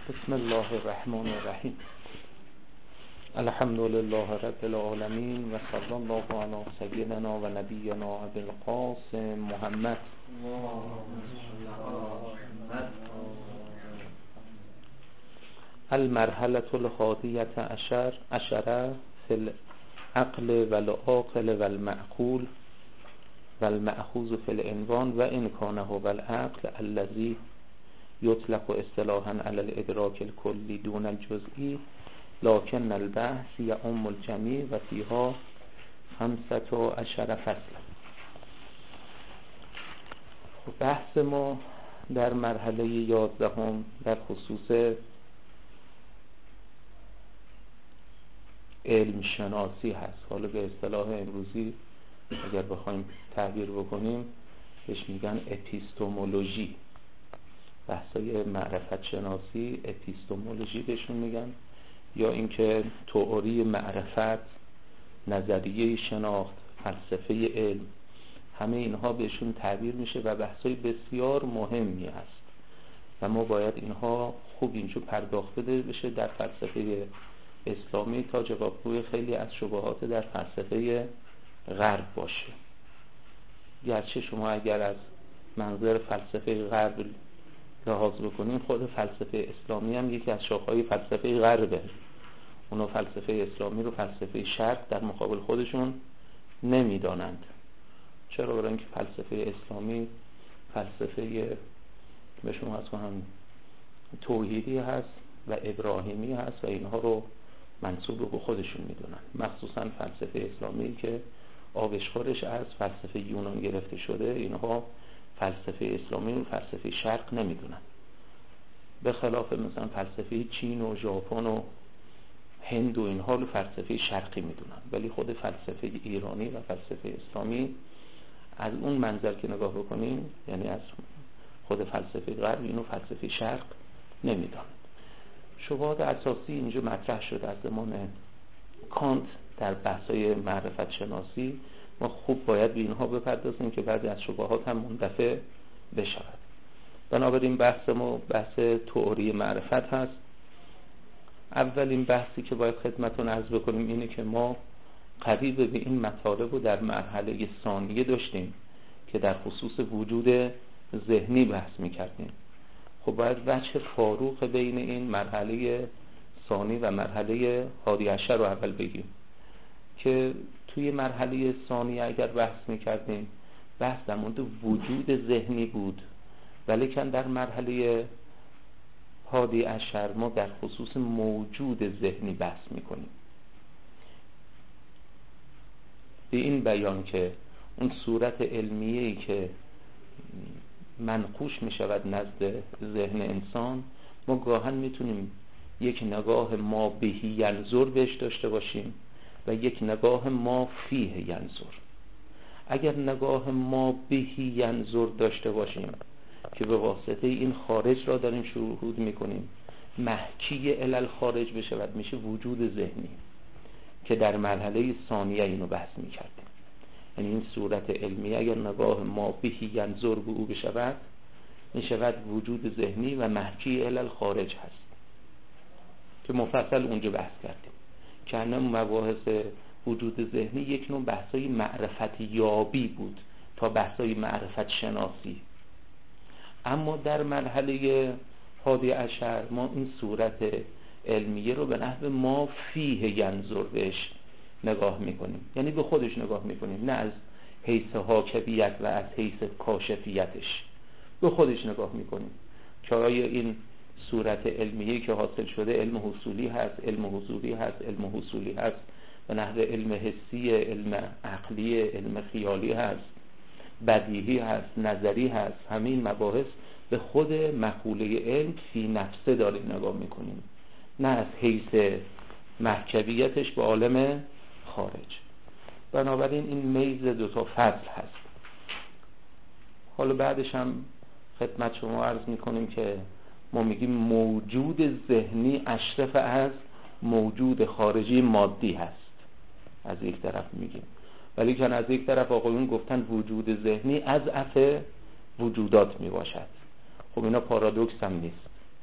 بسم الله الرحمن الرحیم. الحمد لله رب العالمین و صلی الله علی سیدنا و نبینا ابی القاسم محمد. المرحله الحادیة عشره فی العقل والعاقل والمعقول والمأخوذ فی العنوان و ان کان هو العقل الذی یطلق اصطلاحا علی الادراک الکلی دون الجزئی لکن البحث یعم الجمیع و فیها 15 فصل. بحث ما در مرحله 11 در خصوص علم شناسی هست. حالا به اصطلاح امروزی اگر بخوایم تعبیر بکنیم بهش میگن اپیستمولوژی. بحثای معرفت شناسی اپیستمولوژی بهشون میگن، یا اینکه تئوری معرفت، نظریه شناخت، فلسفه علم، همه اینها بهشون تعبیر میشه و بحثای بسیار مهمی هست و ما باید اینها خوب اینجا پرداخته بشه در فلسفه اسلامی تا جوابگوی خیلی از شبهات در فلسفه غرب باشه. گرچه شما اگر از منظر فلسفه غرب لحاظ بکنیم، خود فلسفه اسلامی هم یکی از شاخه‌های فلسفه غربه. اونا فلسفه اسلامی رو فلسفه شرق در مقابل خودشون نمیدانند. چرا؟ برای اینکه فلسفه اسلامی فلسفه به شما از کنم توحیدی هست و ابراهیمی هست و اینها رو منسوب به خودشون میدونن. مخصوصا فلسفه اسلامی که آوشخورش از فلسفه یونان گرفته شده، اینها فلسفه اسلامی و فلسفه شرق نمیدونن، به خلاف مثلا فلسفه چین و ژاپن و هند و اینها رو فلسفه شرقی میدونن. ولی خود فلسفه ایرانی و فلسفه اسلامی از اون منظر که نگاه بکنیم، یعنی از خود فلسفه غرب، اینو فلسفه شرق نمیدونن. شبهات اساسی اینجا مطرح شد از زمان کانت در بحث‌های معرفت شناسی. ما خوب باید به اینها بپردازیم که بعضی از شبهات هم مندفع بشود. بنابراین بحث ما بحث تئوری معرفت هست. اولین بحثی که باید خدمتتون عرض بکنیم اینه که ما قریب به این مطالب رو در مرحله ثانیه داشتیم که در خصوص وجود ذهنی بحث می‌کردیم. خب باید وجه فاروق بین این مرحله ثانی و مرحله 11 رو اول بگیم که توی مرحله ثانی اگر بحث می‌کردیم بحث در مورد وجود ذهنی بود، ولیکن در مرحله 11 ما در خصوص موجود ذهنی بحث می‌کنیم، به این بیان که اون صورت علمیه‌ای که منقوش می‌شود نزد ذهن انسان، ما گاهن می‌تونیم یک نگاه ما بهی ینظر بهش داشته باشیم و یک نگاه ما فیه ینظر. اگر نگاه ما بهی ینظر داشته باشیم که به واسطه این خارج را داریم شهود میکنیم، محکی الی خارج بشود، میشه وجود ذهنی که در مرحله ثانیه اینو بحث میکردیم. یعنی این صورت علمی اگر نگاه ما بهی ینظر به او بشود، میشود وجود ذهنی و محکی الی خارج هست که مفصل اونجا بحث کردیم که همه مباحث وجود ذهنی یک نوع بحثای معرفت یابی بود تا بحثای معرفت شناسی. اما در مرحله 11 ما این صورت علمیه رو به نحو ما فیه ینظر بهش نگاه میکنیم، یعنی به خودش نگاه میکنیم، نه از حیث حاکمیت و از حیث کاشفیتش، به خودش نگاه میکنیم که آیا این صورت علمیه که حاصل شده علم حصولی هست، علم حضوری هست، علم حصولی هست، به نحو علم حسی، علم عقلی، علم خیالی هست، بدیهی هست، نظری هست. همین مباحث به خود مقوله علم فی نفسه داریم نگاه میکنیم، نه از حیث محکمیتش به عالم خارج. بنابراین این میز دوتا فصل هست. حالا بعدش هم خدمت شما عرض میکنیم که ما میگیم موجود ذهنی اشرف از موجود خارجی مادی هست، از یک طرف میگیم، ولی که از یک طرف آقایون گفتن وجود ذهنی اضعف وجودات میباشد. خب اینا پارادوکس هم نیست.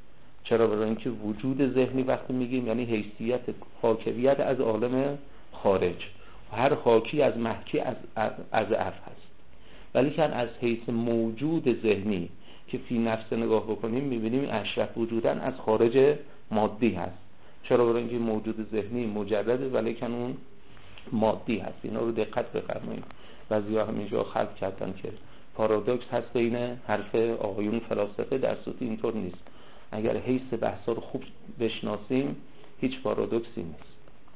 چرا؟ برای اینکه وجود ذهنی وقتی میگیم یعنی حیثیت حاکیت از عالم خارج، هر حاکی از محکی از عرف هست، ولی که از حیث موجود ذهنی که فی نفس نگاه بکنیم میبینیم اشرف وجودن از خارج مادی هست. چرا؟ برای اینکه موجود ذهنی مجرده ولی که اون مادی هست. اینا رو دقت بفرمایید. بعضیا همینجا خلق کردن که پارادوکس هست بین حرف آقایون فلاسفه، در صورتی اینطور نیست. اگر حیث بحثا رو خوب بشناسیم هیچ پارادوکسی نیست.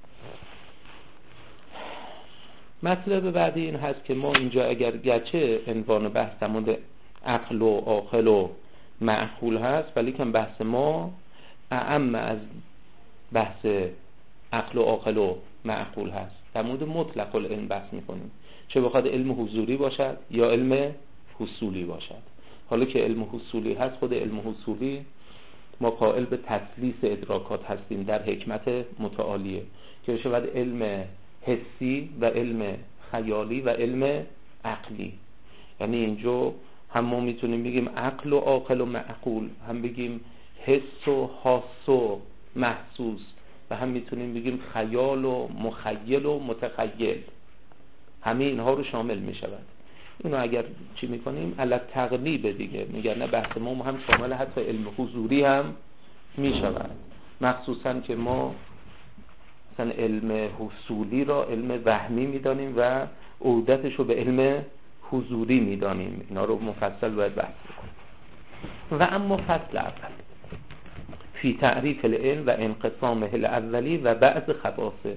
مطلب بعدی این هست که ما اینجا اگر گرچه عنوان بحثمون عقل و عاقل و معقول هست، ولی که بحث ما اعم از بحث عقل و عاقل و معقول هست. در مورد مطلق العلم بحث میکنیم، چه بخواد علم حضوری باشد یا علم حصولی باشد. حالا که علم حصولی هست، خود علم حصولی ما قائل به تثلیث ادراکات هستیم در حکمت متعالیه که بشه بعد علم حسی و علم خیالی و علم عقلی. یعنی اینجا هم ما میتونیم بگیم عقل و عاقل و معقول، هم بگیم حس و حاس و محسوس، و هم میتونیم بگیم خیال و مخیل و متخیل. همه اینها رو شامل میشود. اینو اگر چی میکنیم علت تقلیب دیگه میگن نه بحث ما هم شامل حتی علم حضوری هم میشود، مخصوصا که ما مثلا علم حصولی را علم وهمی میدانیم و عودتش رو به علم حضوری میدانیم. اینا رو مفصل باید بحث بکنیم. و اما فصل اول فی تعریف العلم و انقسامه الاولی و بعض خواصه.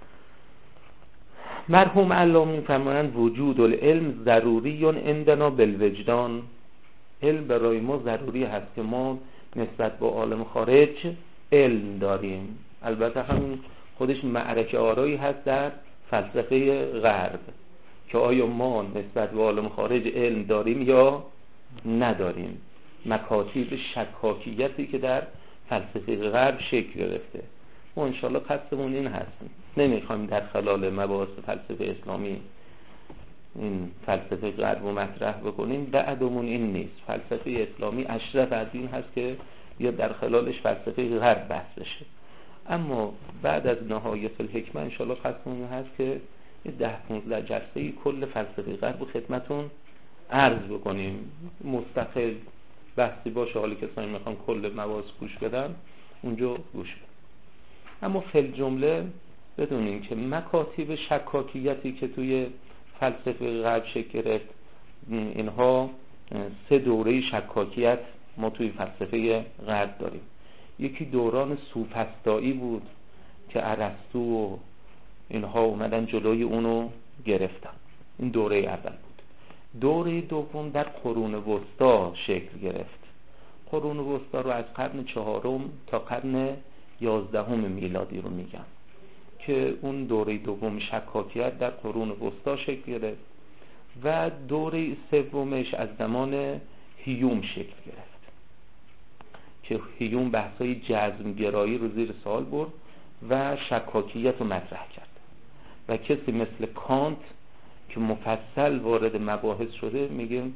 مرحوم علامه میفرمایند وجود العلم ضروری عندنا بالوجدان. علم برای ما ضروری هست که ما نسبت به عالم خارج علم داریم. البته همین خودش معرکه آرایی هست در فلسفه غرب که آیا ما نسبت به عالم خارج علم داریم یا نداریم. مکاتب شکاکیتی که در فلسفه غرب شکل گرفته. و انشاءالله قصدمون این هست، نمیخوایم در خلال مباحث فلسفه اسلامی این فلسفه غرب رو مطرح بکنیم. بعدمون این نیست. فلسفه اسلامی اشرف از این هست که یا در خلالش فلسفه غرب بحث بشه. اما بعد از نهایت الحکمه انشاءالله قصدمون هست که 10-15 جلسه کل فلسفه غرب رو خدمتون عرض بکنیم. مستقل بحثی باشه، حالی کسانی میخوان کل مباحث گوش بدن اونجا گوش بدن. اما فی الجمله بدونین که مکاتب شکاکیتی که توی فلسفه غرب شکل گرفت، اینها 3 دوره شکاکیت ما توی فلسفه غرب داریم. یکی دوران سوفسطایی بود که ارسطو و اینها اومدن جلوی اونو گرفتن. این دوره اول بود. دوره دوم در قرون وسطا شکل گرفت. قرون وسطا رو از قرن 4 تا قرن 11 میلادی رو میگم که اون دوره دوم شکاکیت در قرون وسطا شکل گرفت و دوره سومش از زمان هیوم شکل گرفت که هیوم بحثای جزمگرایی رو زیر سوال برد و شکاکیت رو مطرح کرد و کسی مثل کانت که مفصل وارد مباحث شده میگیم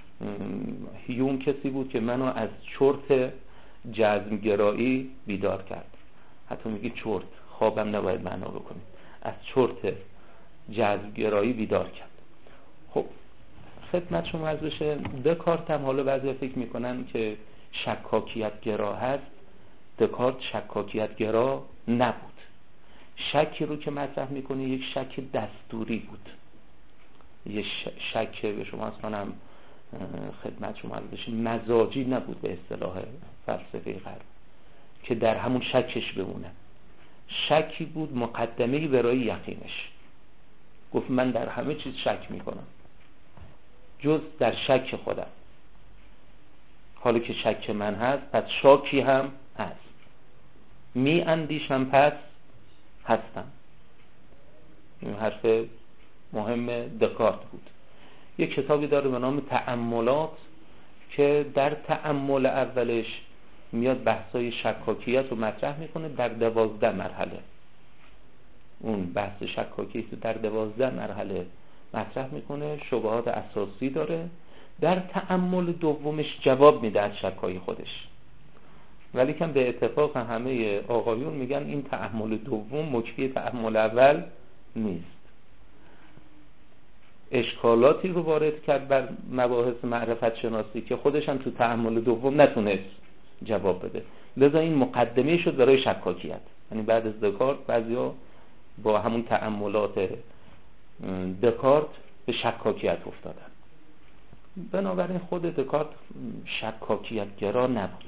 هیوم کسی بود که منو از چرت جزمگرایی بیدار کرد. حتی میگه چرت، خوابم نباید معنا بکنیم، از چرت جزمگرایی بیدار کرد. خب خدمت شما عرض بشه دکارت هم حالا بعضی فکر میکنن که شکاکیت گرا هست. دکارت شکاکیت گرا نبود. شکی رو که مطرح میکنه یک شک دستوری بود، یک شک به شما اصلا خدمت شما عرض بشه مزاجی نبود به اصطلاح فلسفه غرب که در همون شکش بمونه. شکی بود مقدمه‌ای برای یقینش. گفت من در همه چیز شک میکنم جز در شک خودم. حالا که شک من هست پس شاکی هم هست، می اندیشم پس هستم. این حرف مهم دکارت بود. یک کتابی داره به نام تأملات که در تأمل اولش میاد بحثای شکاکیت رو مطرح میکنه در 12 مرحله. اون بحث شکاکیت رو در 12 مرحله مطرح میکنه، شبهات اساسی داره. در تأمل دومش جواب میده از شکای خودش. ولی که به اتفاق همه آقایون میگن این تأمل دوم مکفی تأمل اول نیست. اشکالاتی رو وارد کرد بر مباحث معرفت شناسی که خودش هم تو تأمل دوم نتونست جواب بده، لذا این مقدمه شد برای شکاکیت. یعنی بعد از دکارت بعضیا با همون تأملات دکارت به شکاکیت افتادن. بنابراین خود دکارت شکاکیت گرا نبود.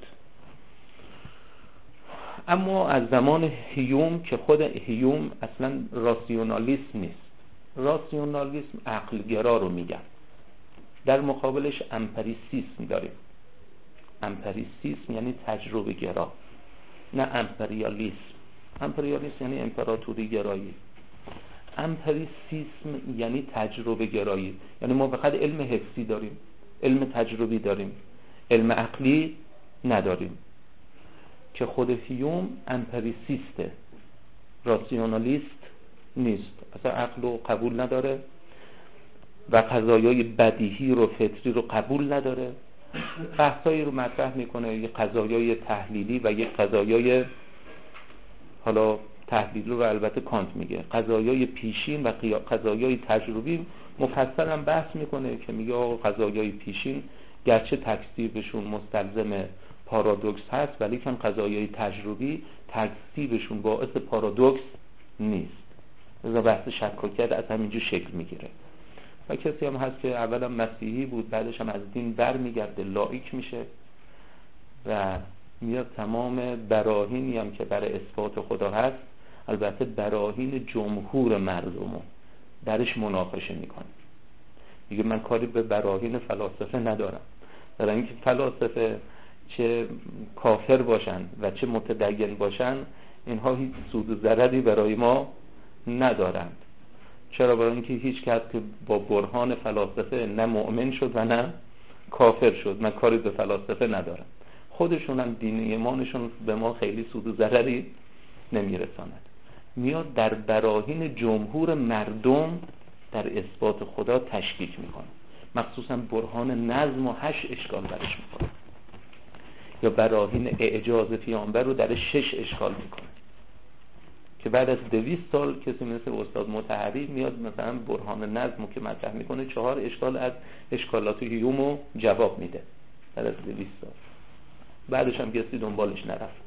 اما از زمان هیوم که خود هیوم اصلا راسیونالیسم نیست، راسیونالیسم عقل گرا رو میگن، در مقابلش امپریسیسم داریم. امپریسیسم یعنی تجربه گرا، نه امپریالیسم. امپریالیسم یعنی امپراتوری گرایی، امپریسیسم یعنی تجربه گرایی. یعنی ما فقط علم حسی داریم، علم تجربی داریم، علم عقلی نداریم. که خود هیوم امپریسیسته، راسیونالیست نیست، اصلا عقل رو قبول نداره و قضایای بدیهی رو فطری رو قبول نداره. بحثایی رو مطرح میکنه، یک قضایای تحلیلی و یک قضایای، حالا تحلیلی رو البته کانت میگه، قضایای پیشین و قضایای تجربی. مفصل هم بحث میکنه که میگه آقا قضایای پیشین گرچه تکذیبشون مستلزم پارادوکس هست، ولی که قضایای تجربی تکذیبشون باعث پارادوکس نیست. لذا بحث شکاکیت از همینجور شکل میگیره. و کسی هم هست که اولا مسیحی بود، بعدش هم از دین بر میگرده، لایک میشه و میاد تمام براهینی هم که برای اثبات خدا هست، البته براهین جمهور مردمو درش مناقشه میکنه. میگه من کاری به براهین فلاسفه ندارم، در اینکه فلاسفه چه کافر باشن و چه متدین باشن اینها هیچ سود و ضرری برای ما ندارند. چرا؟ برای اینکه هیچ کس که با برهان فلاسفه نه مؤمن شد و نه کافر شد. من کاری به فلاسفه ندارم، خودشون هم دین ایمانشون به ما خیلی سود و ضرری نمیرساند. میاد در براهین جمهور مردم در اثبات خدا تشکیک میکنه، مخصوصا برهان نظم و 8 اشکال برش میکنه، یا براهین اعجاز پیامبر رو در 6 اشکال میکنه. که بعد از 200 سال کسی مثل استاد مطهری میاد مثلا برهان نظم رو که مطرح میکنه 4 اشکال از اشکالات هیوم رو جواب میده بعد از 200 سال. بعدش هم کسی دنبالش نرفت.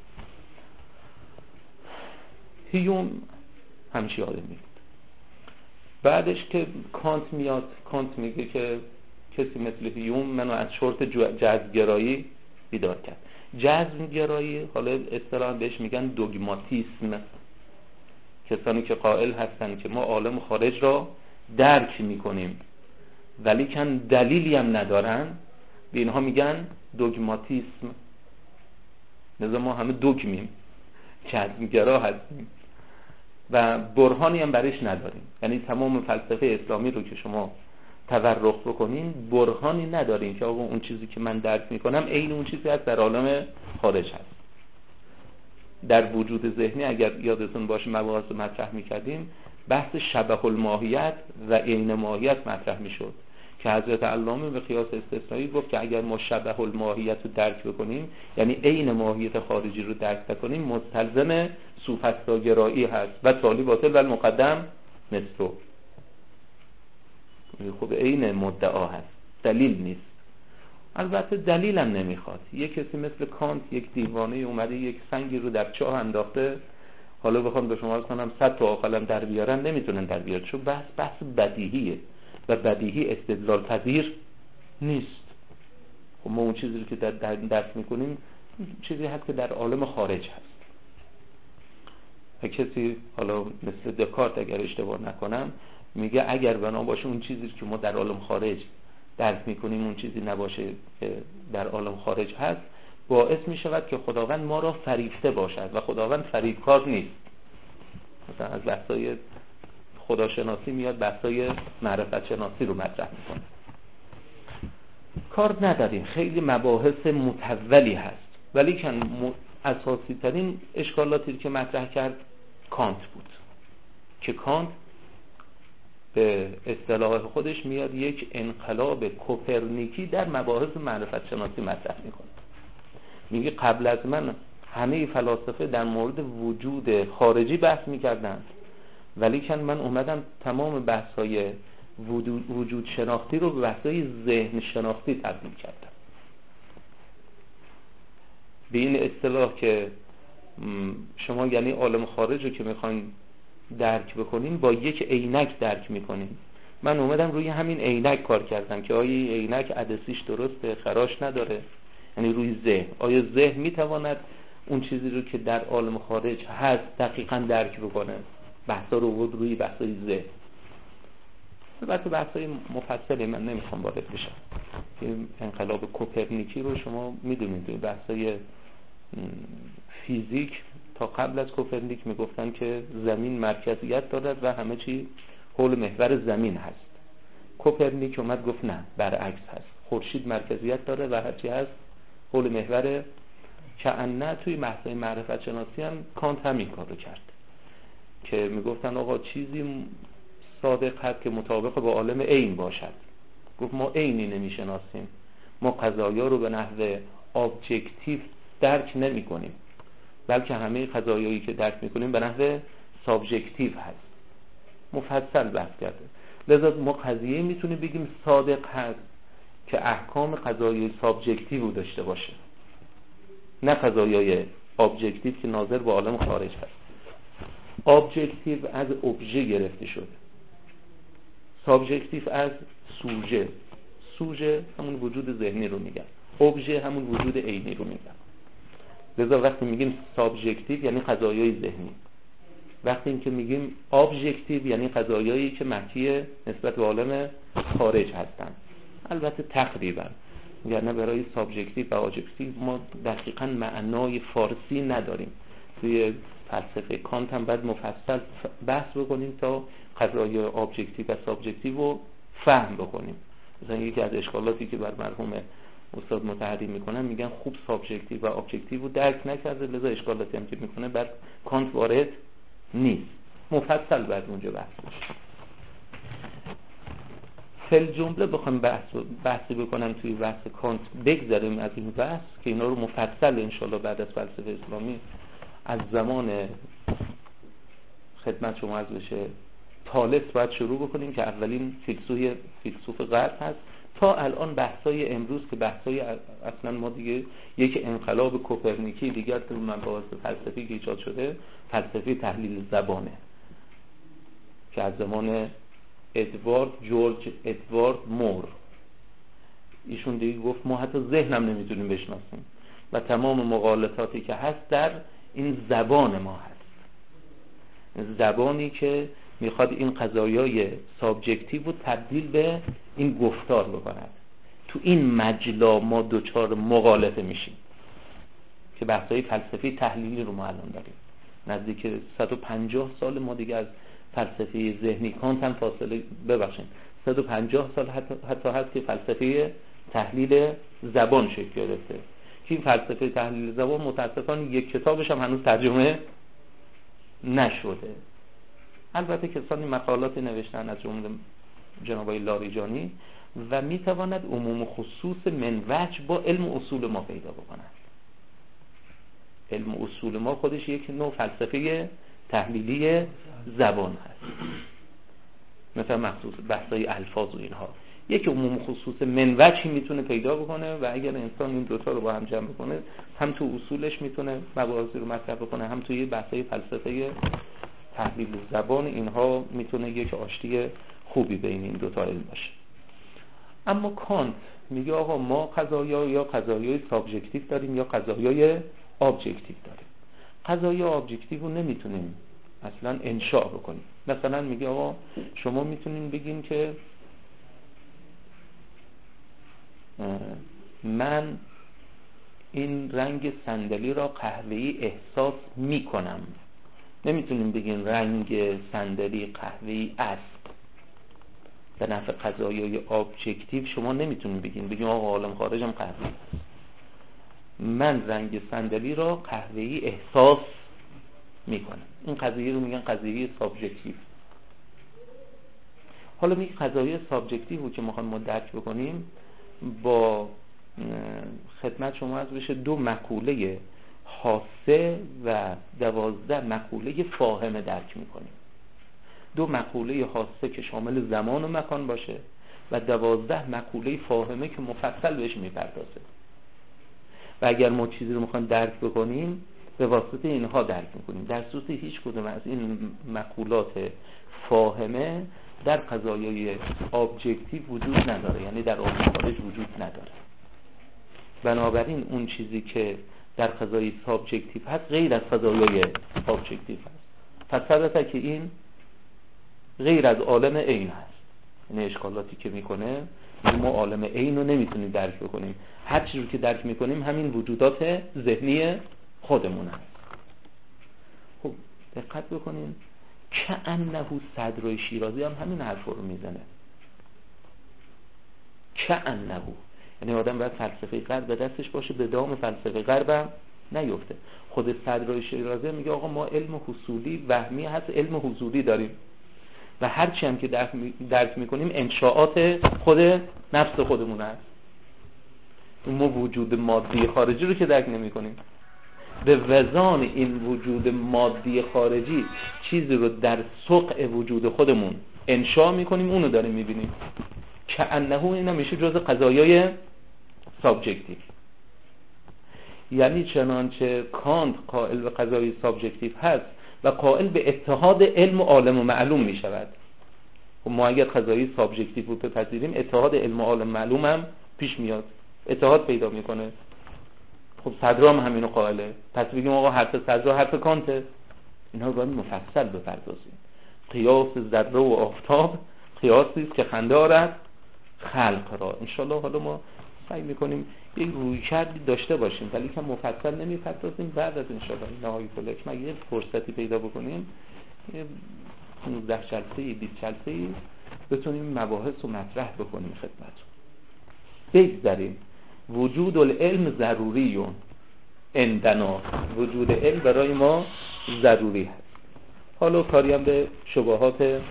هیوم همچی آدمی بود. بعدش که کانت میاد، کانت میگه که کسی مثل هیوم منو از شرط جزم‌گرایی بیدار کرد. جزم‌گرایی حالا اصطلاحاً بهش میگن دوگماتیسم. کسانی که قائل هستن که ما عالم خارج را درک میکنیم ولی کن دلیلی هم ندارن، به اینها میگن دوگماتیسم. لذا ما همه دوگمیم، جزم‌گرا هستیم و برهانی هم برش نداریم. یعنی تمام فلسفه اسلامی رو که شما تورخ بکنین برهانی ندارین که آقا اون چیزی که من درک میکنم عین اون چیزی هست در عالم خارج هست. در وجود ذهنی اگر یادتون باشه مباحث مطرح میکردیم، بحث شبه الماهیت و عین ماهیت مطرح میشد که حضرت علامه به قیاس استثنایی گفت که اگر ما شبه الماهیت رو درک بکنیم، یعنی عین ماهیت خارجی رو درک نکنیم، مستلزم سوفسطاگرایی هست و تالی باطل و المقدم مثلو. خب عین مدعا هست، دلیل نیست. البته دلیل هم نمیخواد. یک کسی مثل کانت، یک دیوانه اومده یک سنگی رو در چاه انداخته، حالا بخوام به شما کنم 100 تا عاقلم در بیارن نمیتونن در بیارن، چون بحث بدیهیه و بدیهی استدلال پذیر نیست. خب ما اون چیزی که در درس میکنیم چیزی هست که در عالم خارج هست. و کسی حالا مثل دکارت اگر اشتباه نکنم میگه اگر بنا باشه اون چیزی که ما در عالم خارج درک میکنیم اون چیزی نباشه که در عالم خارج هست، باعث میشود که خداوند ما را فریفته باشد و خداوند فریبکار نیست. مثلا از بحثای خداشناسی میاد بحثای معرفت شناسی رو مطرح میکنه. کار نداریم، خیلی مباحث متولی هست، ولی که اساسی ترین اشکالاتی که مطرح کرد کانت بود که کانت به اصطلاح خودش میاد یک انقلاب کوپرنیکی در مباحث معرفت شناسی مطرح میکنه. میگه قبل از من همه فلاسفه در مورد وجود خارجی بحث میکردن، ولی که من اومدم تمام بحث‌های وجود شناختی رو به بحث‌های ذهن شناختی تبدیل کردم. به این اصطلاح که شما یعنی عالم خارج رو که میخواین درک بکنین با یک عینک درک میکنین. من اومدم روی همین عینک کار کردم که آیا عینک عدسیش درسته، خراش نداره، یعنی روی ذهن. آیا ذهن میتواند اون چیزی رو که در عالم خارج هست دقیقاً درک بکنه؟ بحثا رو بود روی بحثای ذهن. البته بحثای مفصلی من نمیخوام وارد بشم. این انقلاب کوپرنیکی رو شما میدونید، بحثای فیزیک تا قبل از کوپرنیک میگفتن که زمین مرکزیت دارد و همه چی حول محور زمین هست. کوپرنیک اومد گفت نه، برعکس هست، خورشید مرکزیت داره و هر چی هست حول محور. کأنه توی بحث‌های معرفت شناسی هم کانت همین کارو کرد که میگفتن آقا چیزی صادق هست که مطابق با عالم عین باشد. گفت ما عینی نمیشناسیم، ما قضایا رو به نحو ابجکتیو درک نمی کنیم، بلکه همه قضایایی که درک میکنیم به نحو سابجکتیو هست. مفصل بحث کرده. لذا ما قضیه میتونیم بگیم صادق هست که احکام قضایای سابجکتیو داشته باشه، نه قضایای ابجکتیو که ناظر به عالم خارج هست. ابجکتیو از ابژه گرفته شده، سابجکتیو از سوژه. سوژه همون وجود ذهنی رو میگن، ابژه همون وجود عینی رو میگن. لذا وقتی میگیم سابجکتیو یعنی قضایای ذهنی، وقتی که میگیم ابجکتیو یعنی قضایایی که محکی نسبت به عالم خارج هستن. البته تقریبا، یعنی برای سابجکتیو و ابجکتیو ما دقیقاً معنای فارسی نداریم. توی فلسفه کانت هم باید مفصل بحث بکنیم تا قضایای ابجکتیو و سابجکتیو رو فهم بکنیم. مثلا یکی از اشکالاتی که بر مرحوم استاد متحری میکنن، میگن خوب سابجکتیو و ابجکتیو رو درک نکرده، لذا اشکالاتی هم که میکنه بر کانت وارد نیست. مفصل بعد اونجا بحث بشه. فل جمله بخوام بحثی بکنم توی بحث کانت، بگذاریم از این بحث که اینا رو مفصل انشالله بعد از فلسفه اسلامی از زمان خدمت شما از بشه تالس باید شروع بکنیم که اولین فیلسوف غرب هست، تا الان بحثای امروز که بحثای اصلا ما دیگه یک انقلاب کوپرنیکی دیگر تو مباحث فلسفی که ایجاد شده، فلسفه تحلیل زبانه که از زمان جورج ادوارد مور. ایشون دیگه گفت ما حتی ذهنم نمیتونیم بشناسیم و تمام مغالطاتی که هست در این زبان ما هست، زبانی که میخواد این قضایای سابجکتیو رو تبدیل به این گفتار بکند. تو این مجلا ما دوچار مغالطه میشیم که بحثای فلسفی تحلیلی رو ما الان داریم. نزدیک 150 سال ما دیگه از فلسفه ذهنی کانت هم فاصله 150 سال حتی هست که فلسفه تحلیل زبان شکل گرفته که این فلسفه تحلیل زبان متاسفانه یک کتابش هم هنوز ترجمه نشده. البته کسانی مقالاتی نوشتن از جمله جناب آقای لاریجانی و میتواند عموم خصوص منوج با علم اصول ما پیدا بکند. علم اصول ما خودش یک نوع فلسفه تحلیلی زبان هست، مثلا مخصوص بحثای الفاظ و اینها یک عموم خصوص منوجی میتونه پیدا بکنه و اگر انسان این دوتا رو با هم جمع بکنه هم تو اصولش میتونه مباحثی رو مطرح بکنه، هم توی بحثای فلسفه تحلیل زبان اینها میتونه یک آشتی خوبی بین این دوتا علم باشه. اما کانت میگه آقا ما قضایا یا قضایای سابجکتیو داریم یا قضایای ابجکتیو داریم. قضایای ابجکتیو رو نمیتونیم اصلا انشاء بکنیم. مثلا میگه آقا شما میتونین بگین که من این رنگ صندلی را قهوه‌ای احساس میکنم. نمیتونیم بگین رنگ صندلی قهوه‌ای است. به نفع قضایای ابجکتیو شما نمیتونین بگین آقا عالم خارجم قهوه‌ای است. من رنگ صندلی را قهوه‌ای احساس میکنم. این قضیه رو میگن قضیه سابجکتیو. حالا میگه قضایای سابجکتیو که میخوایم ما درک بکنیم با خدمت شما از بشه دو مقوله حاسه و 12 مقوله فاهمه درک میکنیم. 2 مقوله حاسه که شامل زمان و مکان باشه و 12 مقوله فاهمه که مفصل بهش میپردازه. و اگر ما چیزی رو میخوایم درک بکنیم به واسطه اینها درک میکنیم. در صورت هیچ کدوم از این مقولات فاهمه در قضایای ابجکتیو وجود نداره، یعنی در عالم خارج وجود نداره. بنابراین اون چیزی که در قضای سابجکتیو هست غیر از قضایای ابجکتیو هست. پس ثابته که این غیر از عالم عین هست. یعنی اشکالاتی که میکنه ما عالم عین رو نمیتونیم درک بکنیم. هر چیزی که درک میکنیم همین وجودات ذهنی خودمون هست. خب دقت بکنین که انه صدر شیرازی هم همین حرف رو میزنه. که انه، یعنی آدم باید فلسفه غرب به دستش باشه به دام فلسفه غرب هم نیفته. خود صدر شیرازی میگه آقا ما علم حصولی وهمی هست، علم حضوری داریم و هر چی هم که درک میکنیم انشاءات خود نفس خودمون هست. ما وجود مادی خارجی رو که درک نمیکنیم، به وزان این وجود مادی خارجی چیزی رو در سقع وجود خودمون انشاء میکنیم، اونو داریم میبینیم. که انه اینا میشه جز قضایای سابجکتیو. یعنی چنانچه کانت قائل به قضایای سابجکتیو هست و قائل به اتحاد علم و عالم و معلوم میشود. خب ما اگر قضایای سابجکتیو رو بپذیریم اتحاد علم و عالم معلوم هم پیش میاد، اتحاد پیدا میکنه. خب صدر هم همینو قائله. پس بگیم آقا حرف صدر حرف کانته. اینا رو باید مفصل بپردازیم. قیاس ذره و آفتاب قیاسی است که خنده آرد خلق را. انشالله حالا ما سعی میکنیم یک رویکردی داشته باشیم ولی که مفصل نمیپردازیم. بعد از انشالله نهایی فلک ما یه فرصتی پیدا بکنیم 15 جلسه 20 جلسه بتونیم مباحث رو مطرح بکنیم خدمتتون. بگذاریم وجود العلم ضروریون عندنا، وجود علم برای ما ضروری هست. حالا کاری هم به شبهات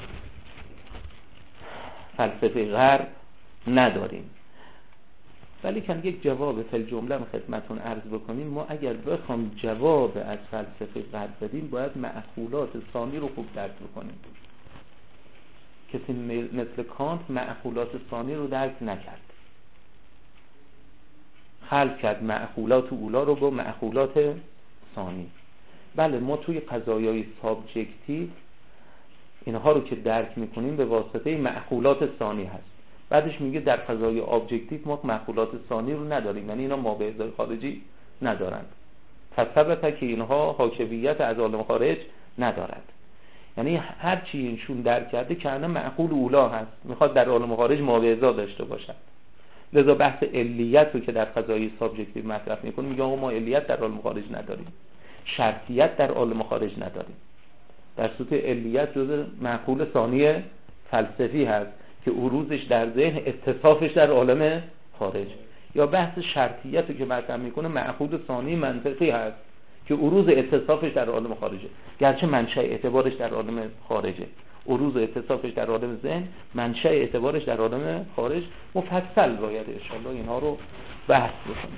فلسفه غرب نداریم، ولی که یک جواب فی الجمله خدمتتون عرض بکنیم. ما اگر بخوام جواب از فلسفه غرب بدیم باید معقولات ثانی رو خوب درک بکنیم. کسی مثل کانت معقولات ثانی رو درک نکرد، خلط کرد معقولات اولا رو با معقولات ثانی. بله ما توی قضایای سابجکتیو اینها رو که درک میکنیم به واسطه معقولات ثانی هست. بعدش میگه در قضایای ابجکتیو ما معقولات ثانی رو نداریم، یعنی اینا ما به ازای خارجی ندارند. ثبت که اینها حاکمیت از عالم خارج ندارد. یعنی هر چی اینشون درک کرده که انا معقول اولا هست، میخواد در عالم خارج ما به ازا داشته باشد. لذا بحث علیت رو که در قضایای سابجکتیو مطرح میکنه میگه آقا ما علیت در عالم خارج نداریم، شرطیت در عالم خارج نداریم. در صورت علیت جزء معقول ثانی فلسفی هست که عروضش در ذهن، اتصافش در عالم خارج. یا بحث شرطیت رو که مطرح میکنه معقول ثانی منطقی هست که عروض اتصافش در عالم خارجه، گرچه منشأ اعتبارش در عالم خارجه. عروض اتصافش در عالم ذهن، منشأ اعتبارش در عالم خارج. مفصل باید انشاءالله اینها رو بحث بکنیم.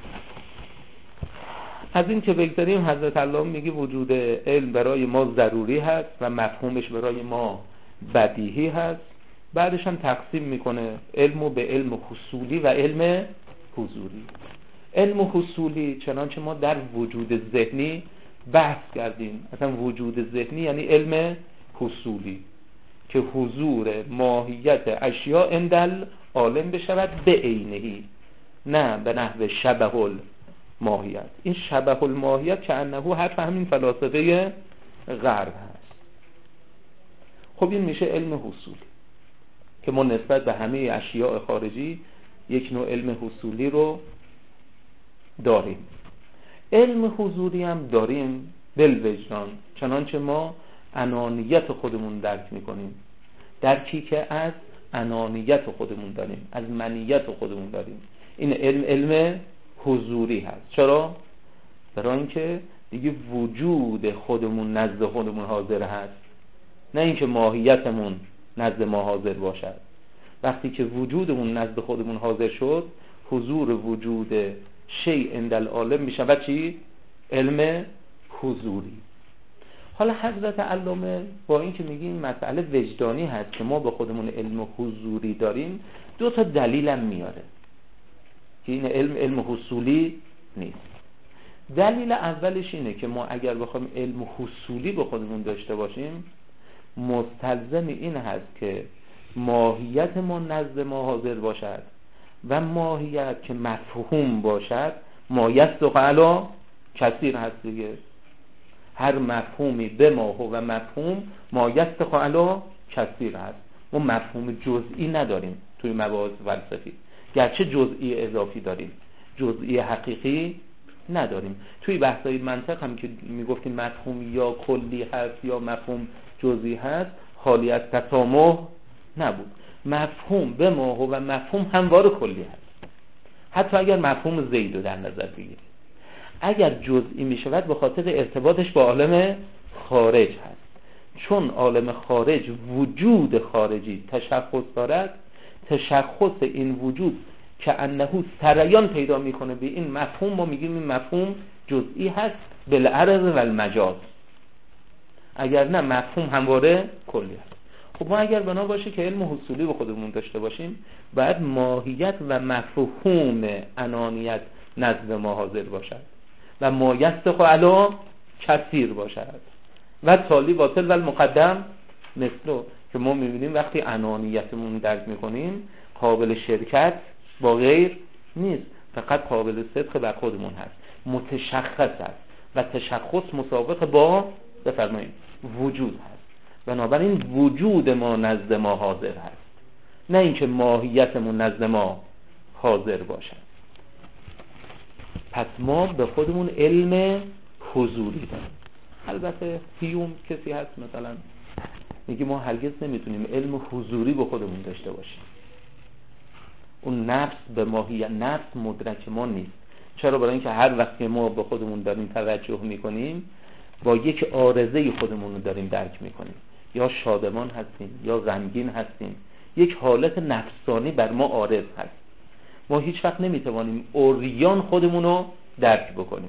از این که بگذاریم حضرت الله میگه وجود علم برای ما ضروری هست و مفهومش برای ما بدیهی هست. بعدش هم تقسیم میکنه علمو به علم حصولی و علم حضوری. علم حصولی چنانچه ما در وجود ذهنی بحث کردیم، اصلا وجود ذهنی یعنی علم حصولی که حضور ماهیت اشیاء اندل عالم بشود به عینهی، نه به نحو شبه الماهیت. این شبه الماهیت که انه حرف همین فلاسفه غرب هست. خب این میشه علم حصولی که ما نسبت به همه اشیاء خارجی یک نوع علم حصولی رو داریم. علم حضوری هم داریم بالوجدان، چنانچه ما انانیت خودمون درک میکنیم، درکی که از انانیت خودمون داریم، از منیت خودمون داریم. این علم حضوری هست. چرا؟ برای اینکه دیگه وجود خودمون نزد خودمون حاضر هست، نه اینکه ماهیتمون نزد ما حاضر باشد. وقتی که وجودمون نزد خودمون حاضر شد، حضور وجود شیء عند العالم میشه و چی؟ علم حضوری. حالا حضرت علامه با این که میگیم مسئله وجدانی هست که ما به خودمون علم حضوری داریم، 2 تا دلیلم میاره که این علم حصولی نیست. دلیل اولش اینه که ما اگر بخوایم علم حصولی به خودمون داشته باشیم، مستلزم این هست که ماهیت ما نزد ما حاضر باشد و ماهیت که مفهوم باشد مایست علی کثیر هست دیگه. هر مفهومی به ما و مفهوم مایست علی کثیر هست. ما مفهوم جزئی نداریم توی مباحث فلسفی، گرچه جزئی اضافی داریم، جزئی حقیقی نداریم. توی بحث‌های منطق هم که میگفتیم مفهوم یا کلی هست یا مفهوم جزئی هست، خالی از تسامح نبود. مفهوم به ما و مفهوم همواره کلی هست، حتی اگر مفهوم زید رو در نظر بگیرید. اگر جزئی می شود به خاطر ارتباطش با عالم خارج هست، چون عالم خارج وجود خارجی تشخص دارد، تشخص این وجود که انه سریان پیدا میکنه به این مفهوم، ما میگیم این مفهوم جزئی هست بالعرض و المجاز، اگر نه مفهوم همواره کلی هست. خب ما اگر بنا باشه که علم حصولی به خودمون داشته باشیم، باید ماهیت و مفهوم انانیت نزد ما حاضر باشد و مایست علی کثیر باشد و تالی باطل و المقدم مثلو، که ما میبینیم وقتی انانیتمون درک میکنیم قابل شرکت با غیر نیست، فقط قابل صدق بر خودمون هست، متشخص است و تشخص مسابقه با بفرمایید وجود هست. بنابراین وجود ما نزد ما حاضر هست، نه اینکه ماهیتمون نزد ما حاضر باشد. پس ما به خودمون علم حضوری داریم. البته هیوم کسی هست مثلا میگه ما هرگز نمیتونیم علم حضوری به خودمون داشته باشیم. اون نفس به ماهیت، نفس مدرک ما نیست. چرا؟ برای اینکه هر وقت که ما به خودمون داریم توجه میکنیم، با یک عارضه خودمون رو داریم درک میکنیم. یا شادمان هستیم یا غمگین هستیم، یک حالت نفسانی بر ما عارض هست. ما هیچ وقت نمیتوانیم عریان خودمون رو درک بکنیم.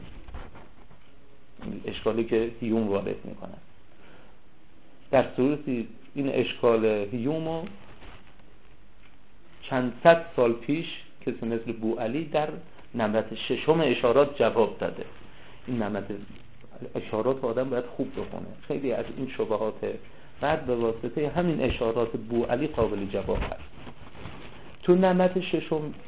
اشکالی که هیوم وارد میکنه، در صورتی این اشکال هیومو چند صد سال پیش کسی مثل بوعلی در نمرت 6 اشارات جواب داده. این نمرت اشارات آدم باید خوب بخونه، خیلی از این شبهات بعد به واسطه همین اشارات بوعلی قابل جواب هست. تو نمرت 6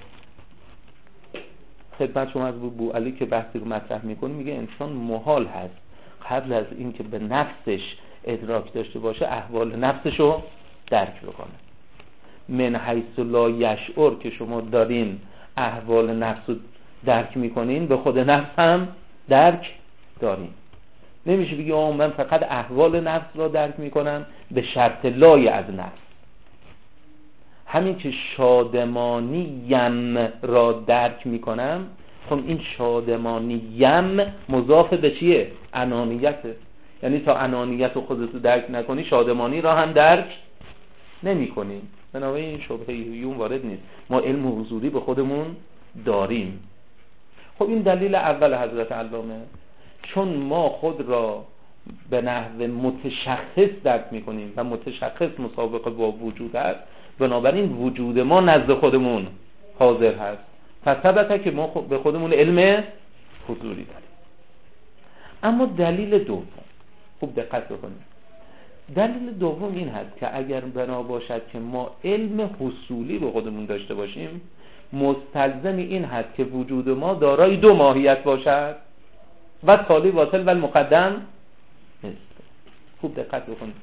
خدمت شما از بوعلی که بحثی رو مطرح میکنه، میگه انسان محال هست قبل از این که به نفسش ادراک داشته باشه احوال نفسش رو درک بکنه. من حیث لا یشعر که شما دارین احوال نفس رو درک میکنین، به خود نفس هم درک دارین. نمیشه بگی من فقط احوال نفس را درک میکنم به شرط لای از نفس. همین که شادمانی یم را درک میکنم، خب این شادمانی یم مضاف به چیه؟ انانیته. یعنی تا انانیت رو خودتو درک نکنی شادمانی را هم درک نمی کنی. بنابراین این شبهه هیوم وارد نیست. ما علم حضوری به خودمون داریم. خب این دلیل اول حضرت علامه، چون ما خود را به نحو متشخص درک میکنیم و متشخص مسابقه با وجود هست، بنابراین وجود ما نزد خودمون حاضر هست. پس ثبته که ما به خودمون علم حضوری داریم. اما دلیل دوم، خوب دقت بکنید، دلیل دوم این هست که اگر بنا باشد که ما علم حصولی به خودمون داشته باشیم، مستلزم این هست که وجود ما دارای 2 ماهیت باشد و تالی واصل و المقدم است. خوب دقت بکنید.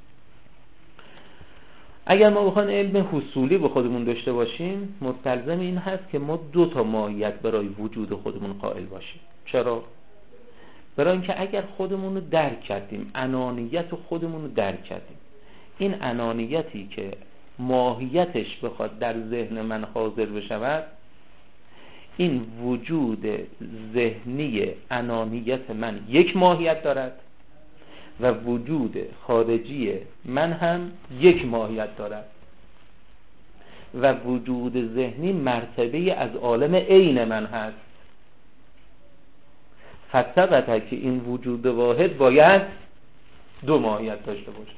اگر ما بخوایم علم حصولی به خودمون داشته باشیم، مستلزم این هست که ما 2 تا ماهیت برای وجود خودمون قائل باشیم. چرا؟ برای اینکه اگر خودمون رو درک کردیم، انانیت خودمون رو درک کردیم، این انانیتی که ماهیتش بخواد در ذهن من حاضر بشود، این وجود ذهنی انانیت من یک ماهیت دارد و وجود خارجی من هم یک ماهیت دارد و وجود ذهنی مرتبه از عالم عین من هست. فثبت که این وجود واحد باید دو ماهیت داشته باشه.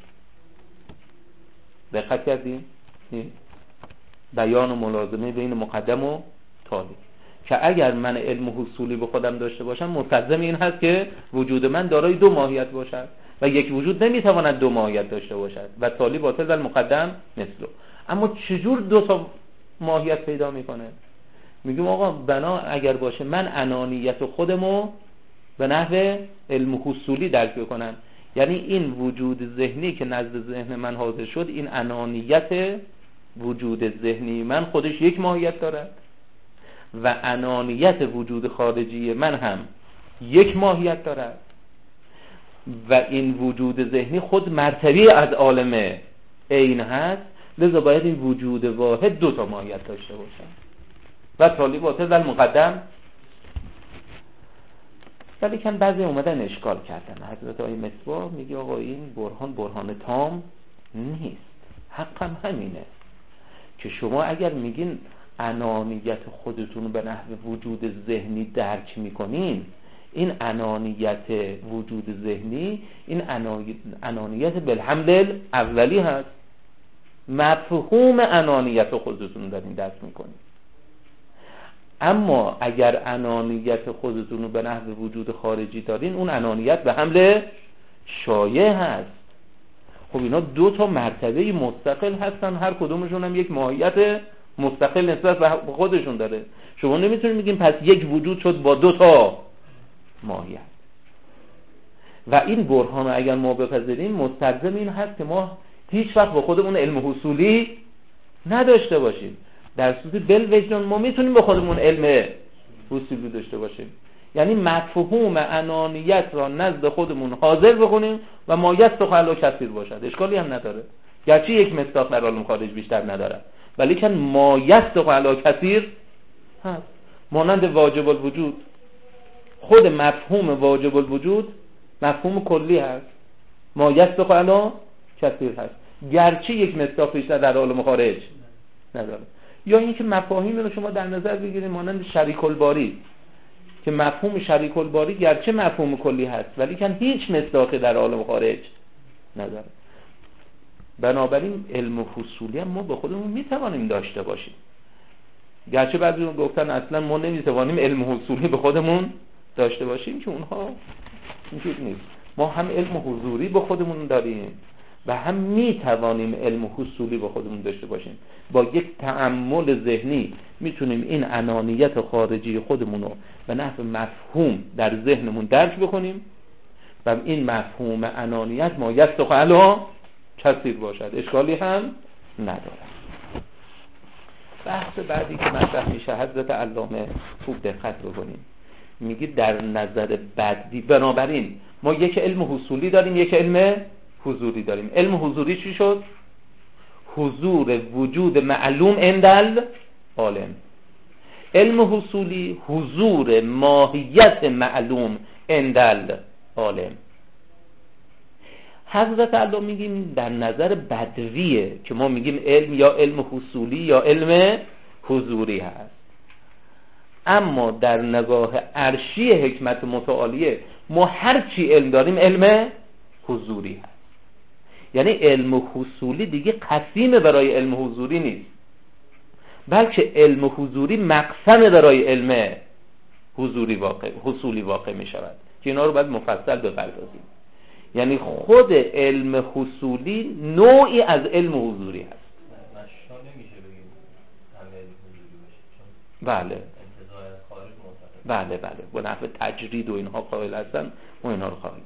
دقت کردیم؟ بیان و ملازمه بین مقدم و تالی، که اگر من علم حصولی به خودم داشته باشم مستلزم این هست که وجود من دارای دو ماهیت باشد و یک وجود نمیتواند دو ماهیت داشته باشد و تالی باطل و مقدم مثله. اما چجور دو تا ماهیت پیدا میکنه؟ میگیم آقا بنا اگر باشه من انانیت خودمو به نحو علم حصولی درک بکنم، یعنی این وجود ذهنی که نزد ذهن من حاضر شد، این انانیت وجود ذهنی من خودش یک ماهیت دارد و انانیت وجود خارجی من هم یک ماهیت دارد و این وجود ذهنی خود مرتبه از عالم عین هست، لذا باید این وجود واحد دو تا ماهیت داشته باشد و تالی باطل و مقدم. ولی کن بعضی اومدن اشکال کردن. حضرت آقای مصباح میگه آقا این برهان تام نیست. حقم همینه که شما اگر میگین انانیت خودتون به نحو وجود ذهنی درک میکنین، این انانیت وجود ذهنی این انانیت بالحمل اولی هست، مفهوم انانیت خودتون دارین درک میکنین. اما اگر انانیت خودتون رو به نحو وجود خارجی دارین، اون انانیت به حمل شایع هست. خب اینا دو تا مرتبه مستقل هستن، هر کدومشون هم یک ماهیت مستقل نسبت به خودشون داره. شما نمیتونید بگین پس یک وجود شد با دو تا ماهیت. و این برهان رو اگر ما بپذیریم مستلزم این هست که ما هیچ وقت با خودمون علم حصولی نداشته باشیم. در صورت بالوجدان ما میتونیم با خودمون علم حصولی داشته باشیم، یعنی مفهوم انانیت را نزد خودمون حاضر بکنیم و مایت تو خلا کثیر باشد، اشکالی هم نداره، گرچه یک مصداق در عالم خارج بیشتر نداره، ولی که مایت تو خلا کثیر هست. مانند واجب الوجود، خود مفهوم واجب الوجود مفهوم کلی هست، مایت تو خلا کثیر هست، گرچه یک مصداق بیشتر در عالم خارج نداره. یا اینکه مفاهیم رو شما در نظر بگیرید مانند شریک الباری، که مفهوم شریک الباری گرچه مفهوم کلی هست ولی که هیچ مصداقی در عالم خارج نداره. بنابراین علم حصولی هم ما به خودمون میتوانیم داشته باشیم، گرچه بعضی گفتن اصلا ما نمیتوانیم علم حصولی به خودمون داشته باشیم، که اونها اینجور نیست. ما هم علم حضوری به خودمون داریم و هم میتوانیم علم حصولی به خودمون داشته باشیم. با یک تأمل ذهنی میتونیم این انانیت خارجی خودمون رو به نحو مفهوم در ذهنمون درک بکنیم و این مفهوم انانیت ما یستخ علا کثیر باشد، اشکالی هم نداره. بحث بعدی که مطرح میشه حضرت علامه خوب دقت بکنیم، میگه در نظر بدی، بنابراین ما یک علم حصولی داریم یک علم حضوری داریم. علم حضوری چی شد؟ حضور وجود معلوم عند العالم. علم حصولی حضور ماهیت معلوم عند العالم. حضرت علامه میگیم در نظر بدویه که ما میگیم علم یا علم حصولی یا علم حضوری هست، اما در نگاه عرشی حکمت متعالیه ما هر چی علم داریم علم حضوری هست. یعنی علم حصولی دیگه قسیم برای علم حضوری نیست، بلکه علم حضوری مقسم برای علم حصولی واقع می شود که اینا رو باید مفصل بپردازیم. یعنی خود علم حصولی نوعی از علم حضوری هست. مشا نمیشه بگیم همه علم حضوری باشه، بله انتزاع از خارج معتبر. بله با نحو تجرید و اینها قائل هستن، ما اینها رو خواهیم.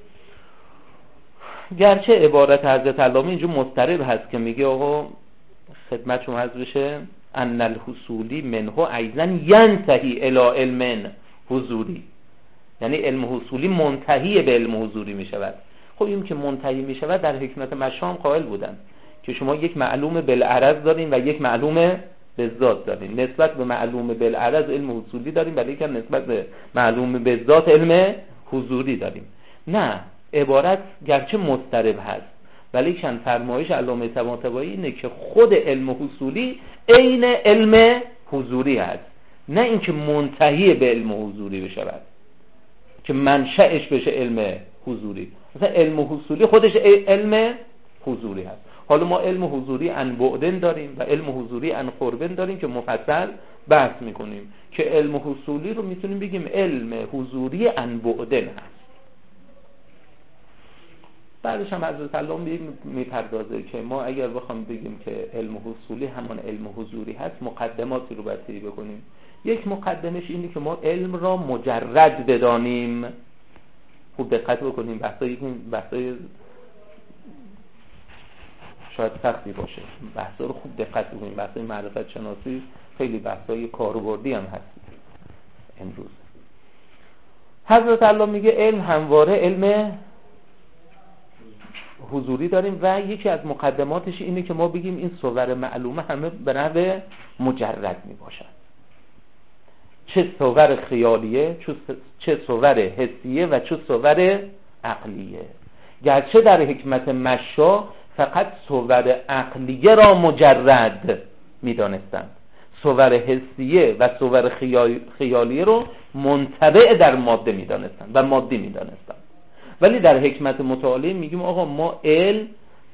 گرچه عبارت حضرت علامه اینجا مضطرب هست که میگه آقا خدمت شما عرض بشه ان الحصولی منه ایضا ینتهی الی علم حضوری، یعنی علم حصولی منتهی به علم حضوری میشود. خب این که منتهی میشود در حکمت مشام قائل بودن که شما یک معلوم بالعرض دارین و یک معلوم بالذات دارین. نسبت به معلوم بالعرض علم حصولی داریم، ولی که نسبت به معلوم بالذات علم حضوری داریم. نه، عبارت گرچه مضطرب هست ولی چند فرمایش علامه طباطبایی اینه که خود علم حصولی عین علم حضوری هست، نه اینکه منتهی به علم حضوری بشود. که منشأش بشه علم حضوری. مثلا علم حصولی خودش علم حضوری هست. حالا ما علم حضوری عن بعدن داریم و علم حضوری عن قربن داریم که مفصل بحث میکنیم که علم حصولی رو میتونیم بگیم علم حضوری عن بعدن هست. بعدش هم حضرت الله میپردازه که ما اگر بخوام بگیم که علم حصولی همان علم حضوری هست مقدماتی رو باید طی بکنیم. یک مقدمش اینه که ما علم را مجرد بدانیم. خوب دقت بکنیم، بحثای شاید سختی باشه، بحثا رو خوب دقت بکنیم. بحثای معرفت شناسی خیلی بحثای کاربردی هم هست امروز. حضرت الله میگه علم همواره علم حضوری داریم و یکی از مقدماتش اینه که ما بگیم این صور معلومه همه به نحو مجرد میباشن، چه صور خیالیه، چه صور حسیه و چه صور عقلیه. گرچه در حکمت مشا فقط صور عقلیه را مجرد میدانستند، صور حسیه و صور خیالیه رو منطبع در ماده میدانستند و مادی میدانستند. ولی در حکمت متعالی میگیم آقا ما علم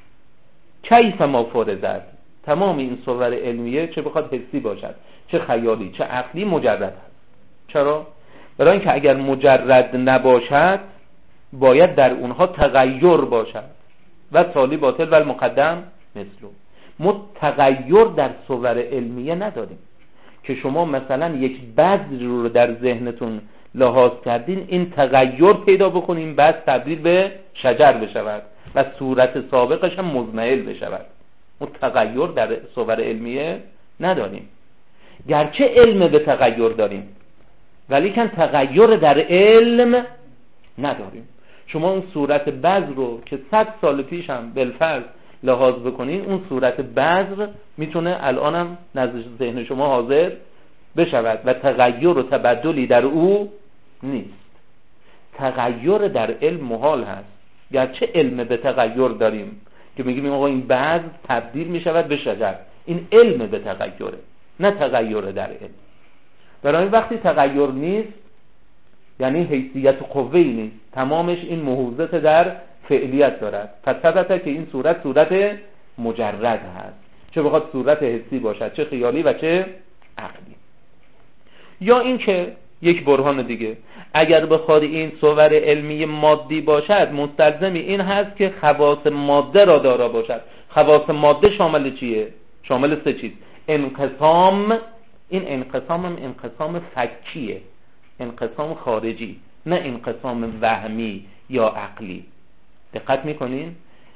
کیف ما فرضت، تمام این صور علمیه چه بخواد حسی باشد چه خیالی چه عقلی مجرد هست. چرا؟ برای اینکه اگر مجرد نباشد باید در اونها تغییر باشد و تالی باطل و المقدم مثلو. ما تغییر در صور علمیه نداریم که شما مثلا یک بذر رو در ذهنتون لحاظ کردین، این تغییر پیدا بکنین بعد تبدیل به شجر بشود و صورت سابقش هم مزمحل بشود. ما تغییر در صور علمیه نداریم، گرچه علم به تغییر داریم ولی کن تغییر در علم نداریم. شما اون صورت بذر رو که 100 سال پیش هم بالفرض لحاظ بکنین، اون صورت بذر میتونه الان هم نزد ذهن شما حاضر بشود و تغییر و تبدلی در او نیست. تغییر در علم محال هست، گرچه علم به تغییر داریم که میگیم آقا این بذر تبدیل میشود به شجر، این علم به تغییره نه تغییر در علم. برای وقتی تغییر نیست یعنی حیثیت قوه‌ای نیست، تمامش این محوزت در فعلیت دارد. پس ثبت که این صورت مجرد هست، چه بخواد صورت حسی باشد چه خیالی و چه عقلی. یا این که یک برهان دیگه، اگر بخواد این صور علمی مادی باشد مستلزم این هست که خواص ماده را دارا باشد. خواص ماده شامل چیه؟ شامل 3 چیز. انقسام، این انقسام هم انقسام فکیه، انقسام خارجی، نه انقسام وهمی یا عقلی. دقت میکنین؟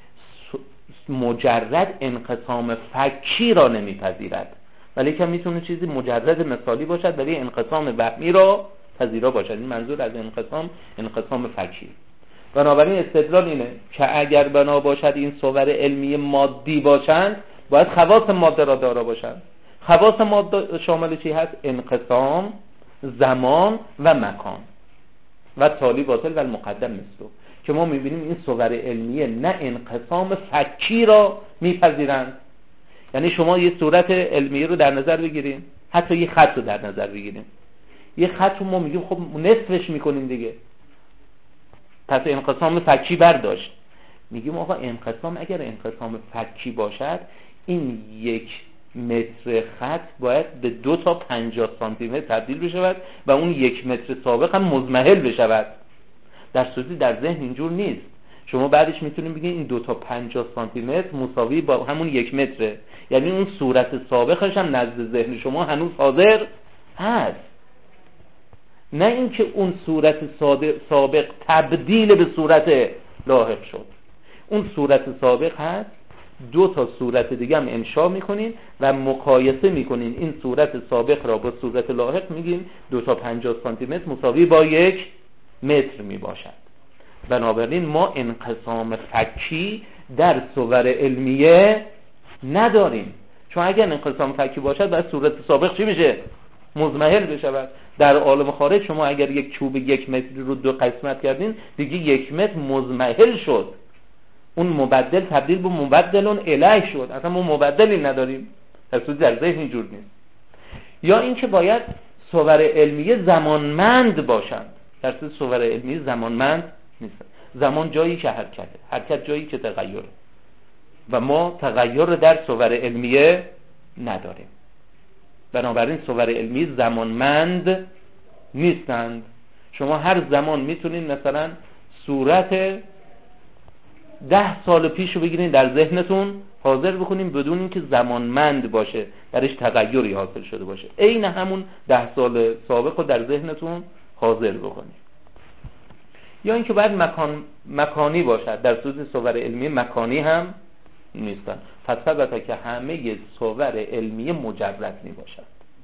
مجرد انقسام فکی را نمیپذیرد، ولی که میتونه چیزی مجرد مثالی باشد ولی انقسام وهمی را پذیرا باشد. این منظور از انقسام فکی. بنابراین استدلال اینه که اگر بنا باشد این صور علمی مادی باشند باید خواص ماده را دارا باشند. خواص ماده شامل چی هست؟ انقسام، زمان و مکان و تالی باطل و المقدم مثلو، که ما میبینیم این صور علمیه نه انقسام فکی را میپذیرند. یعنی شما یه صورت علمیه رو در نظر بگیریم، حتی یه خط رو در نظر بگیریم، یه خط رو ما میگیم خب نصفش میکنیم دیگه، پس انقسام فکی برداشت. میگیم آقا انقسام اگر انقسام فکی باشد این 1 متر خط باید به 2 تا 50 سانتی متر تبدیل بشود و اون 1 متر سابق هم مزمحل بشود. در صورتی در ذهن اینجور نیست. شما بعدش میتونیم بگیم این 2 تا 50 سانتی متر مساوی با همون 1 متره، یعنی اون صورت سابقش هم نزد ذهن شما هنوز حاضر هست، نه اینکه اون صورت سابق تبدیل به صورت لاحق شد. اون صورت سابق هست، 2 تا صورت دیگه هم انشا میکنین و مقایسه میکنین این صورت سابق را با صورت لاحق، میگیم 2 تا 50 سانتی متر مساوی با 1 متر میباشد. بنابراین ما انقسام فکی در صور علمیه نداریم، چون اگر انقسام فکی باشد باید صورت سابق چی بشه؟ مزمحل بشود. در عالم خارج شما اگر یک چوب 1 متری رو 2 قسمت کردین دیگه 1 متر مزمحل شد، اون مبدل تبدیل به مبدلون الیه شد، اصلا ما مبدلی نداریم، در ذهن اینجور نیست. یا اینکه باید صور علمیه زمانمند باشند، در صورت صور علمی زمانمند نیستن. زمان جایی که حرکت جایی که تغییره و ما تغییر در صور علمیه نداریم. بنابراین صور علمی زمانمند نیستند. شما هر زمان میتونید مثلا صورت 10 سال پیشو بگیرین در ذهنتون حاضر بکنین بدون اینکه زمانمند باشه، درش تغییری حاصل شده باشه. عین همون 10 سال سابق رو در ذهنتون حاضر بکنین. یا اینکه باید مکانی باشد. در صورت صور علمی مکانی هم نیستن. پس ثبت که همه صور علمی مجرد می باشد.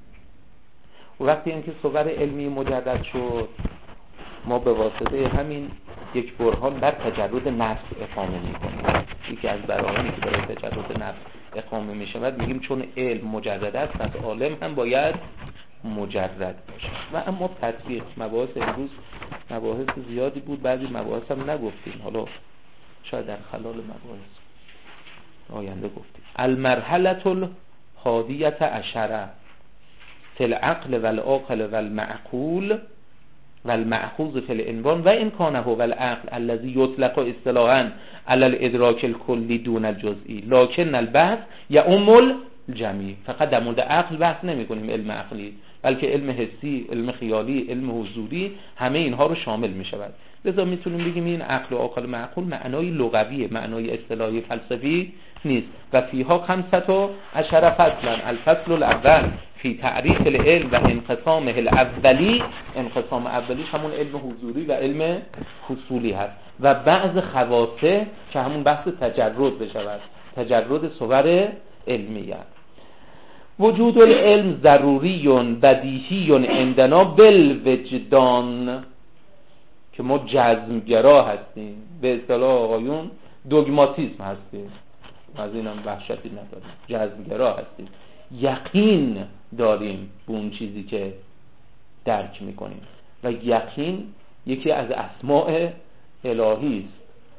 و وقتی اینکه صور علمی مجرد شد، ما به واسطه همین یک برهان بر تجرد نفس اقامه میکنیم. یکی از برهانی که برای تجرد نفس اقامه میشود میگیم چون علم مجرد است پس عالم هم باید مجرد باشه. و اما تطبیق مباحث امروز مباحث زیادی بود، بعضی مباحث هم نگفتیم، حالا شاید در خلال مباحث آینده گفتیم. المرحله الحادیه عشره فی العقل والعاقل والمعقول والمأخوذ فی العنوان و این کانه هو العقل الذی یطلق اصطلاحا علی الادراک الکلی دون الجزئی لکن البحث یعم الجمیع. فقط در مورد عقل بحث نمی کنیم، علم عقلی، بلکه علم حسی، علم خیالی، علم حضوری، همه اینها رو شامل می شود. لذا میتونیم بگیم این عقل و عاقل معقول معنای لغویه، معنای اصطلاحی فلسفی نیست. و فیها 15 فصلا. الفصل الاول فی تعریف العلم و انقسامه الاولی. انقسام اولیش همون علم حضوری و علم حصولی هست و بعض خواصه که همون بحث تجرد بشود، تجرد صور علمیه. وجود العلم ضروری بدیهی عندنا بالوجدان، که ما جزمگرا هستیم، به اصطلاح آقایون دوگماتیسم هستیم، از اینم وحشتی نداریم، جزمگرا هستیم، یقین داریم به اون چیزی که درک میکنیم و یقین یکی از اسماء الهی است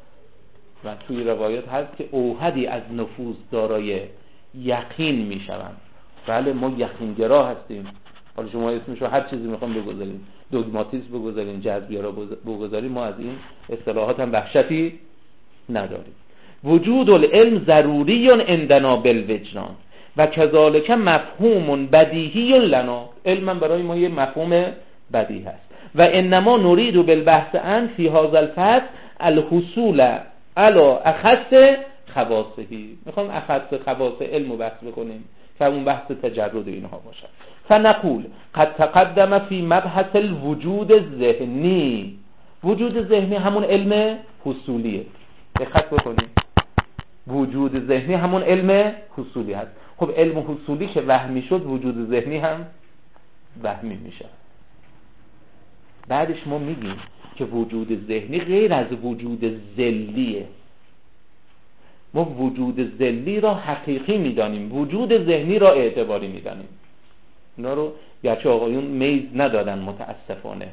و توی روایت هست که اوحدی از نفوس دارای یقین میشوند. بله ما یقینگرا هستیم. حالا شما اسمشو هر چیزی میخوام بگذارین، دوگماتیسم بگذارین، جزمگرا بگذارین، ما از این اصطلاحات هم وحشتی نداریم. وجود العلم ضروری عندنا بالوجدان و کذالک مفهوم بدیهی لنا. علم برای ما یه مفهوم بدیهی هست. و انما نريد بالبحث عن في هذا الفصل الحصول على اخص خواصه. میخوام اخص خواص علم رو بحث بکنیم که اون بحث تجرد اینها باشه. فنقول قد تقدم في مبحث الوجود الذهنی. وجود ذهنی همون علم حصولیه. دقت بکنید، وجود ذهنی همون علم حصولی هست. خب علم حصولی که وهمی شد، وجود ذهنی هم وهمی میشه. بعدش ما میگیم که وجود ذهنی غیر از وجود ذلیه. ما وجود ذلی را حقیقی میدانیم، وجود ذهنی را اعتباری میدانیم. اینا رو گرچه آقایون میز ندادن متاسفانه،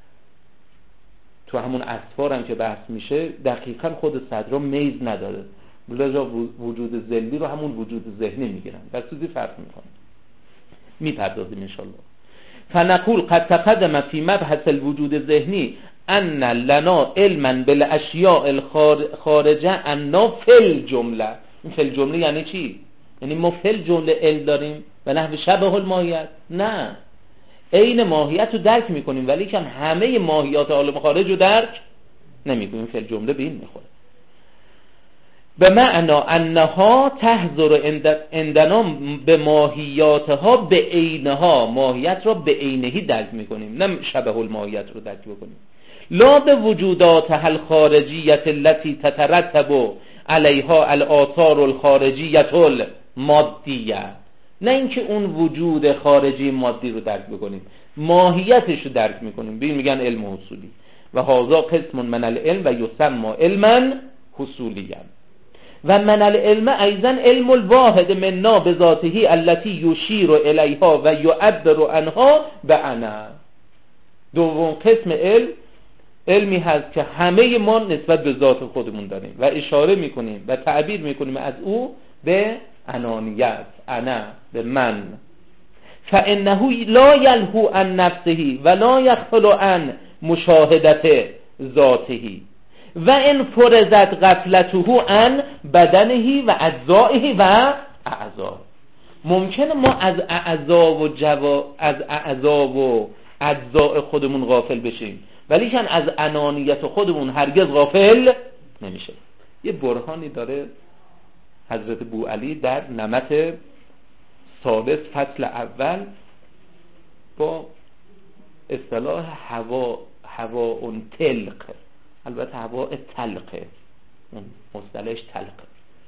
تو همون اسفار هم که بحث میشه دقیقاً خود صدرا میز نداده، لذا وجود ذلی رو همون وجود ذهنی میگیرن، در سوزی فرق میکنه. میپردازیم انشالله. فنقول قد تقدم فی مبحث الوجود الذهنی ان لنا علما بالاشیاء الخارجه عنا فی الجمله. این فی الجمله یعنی چی؟ یعنی ما فی الجمله علم داریم و نحو شبه الماهیت؟ نه، عین ماهیت رو درک میکنیم ولی که همه ماهیات عالم خارج رو درک نمیکنیم. فی الجمله به این میخوره. به معنا انها تحضر عندنا به ماهیاتها به عینها. ماهیت را به عینهی درک میکنیم، نه شبه الماهیت رو درک بکنیم. لا به وجوداتها الخارجیت التي تترتب علیها الآثار الخارجیت المادیه. نه اینکه اون وجود خارجی مادی رو درک بکنیم، ماهیتش رو درک میکنیم. ببین میگن علم حصولی و هذا قسم من العلم و یسمى علما حصولیا. و من العلم ایضا علم الواحد منا بذاته التي یشیر الیها و یعبر عنها بانا. دوم قسم علمی هست که همه ما نسبت به ذات خودمون داریم و اشاره میکنیم و تعبیر میکنیم از او به انانیت، انا، به من. فانه لا یلهو عن نفسه ولا یغفل عن مشاهدت ذاتهی و ان فرضت غفلته عن بدنه و اجزائه و اعضا. ممکنه ما از اعضا و اجزاء خودمون غافل بشیم، ولی که از انانیت خودمون هرگز غافل نمیشه. یه برهانی داره حضرت بوعلی در نمط ثالث فصل اول با اصطلاح هوا تلق، البته هوا تلقه، اون مصطلحش تلقه،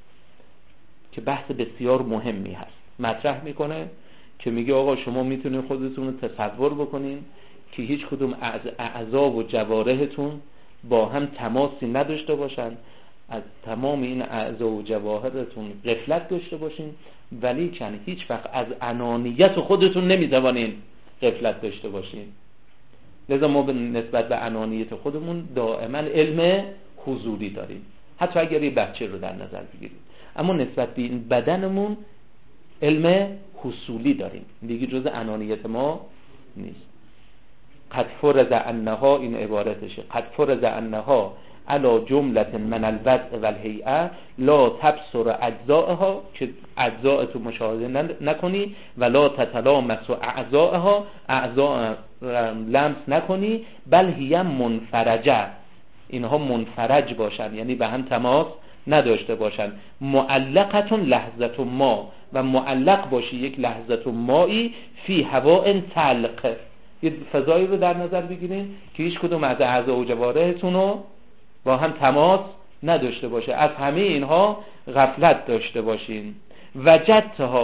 که بحث بسیار مهمی هست، مطرح میکنه که میگه آقا شما میتونید خودتون رو تصور بکنین که هیچ کدوم اعضا و جوارحتون با هم تماسی نداشته باشن، از تمام این اعضا و جواهرتون غفلت داشته باشین، ولی کن هیچ وقت از انانیت خودتون نمیتوانین غفلت داشته باشین. لذا ما نسبت به انانیت خودمون دائما علم حضوری داریم، حتی اگر یه بچه رو در نظر بگیریم، اما نسبت به این بدنمون علم حصولی داریم، دیگه جز انانیت ما نیست. قد فرض انها، این عبارتشه، قد فرض انها علا جملت من الوضع والهیئه لا تبصر اجزائها، که اجزاء تو مشاهده نکنی، ولا تتلامس اعضائها، اعضاء لمس نکنی، بل هی منفرجه، اینها منفرج باشن، یعنی به هم تماس نداشته باشن، معلقتون لحظت ما، و معلق باشی یک لحظت مایی فی هواء تلق. یه فضایی رو در نظر بگیرین که هیچ کدوم از اعضا و جوارحتون رو با هم تماس نداشته باشه، از همه اینها غفلت داشته باشین. وجدتها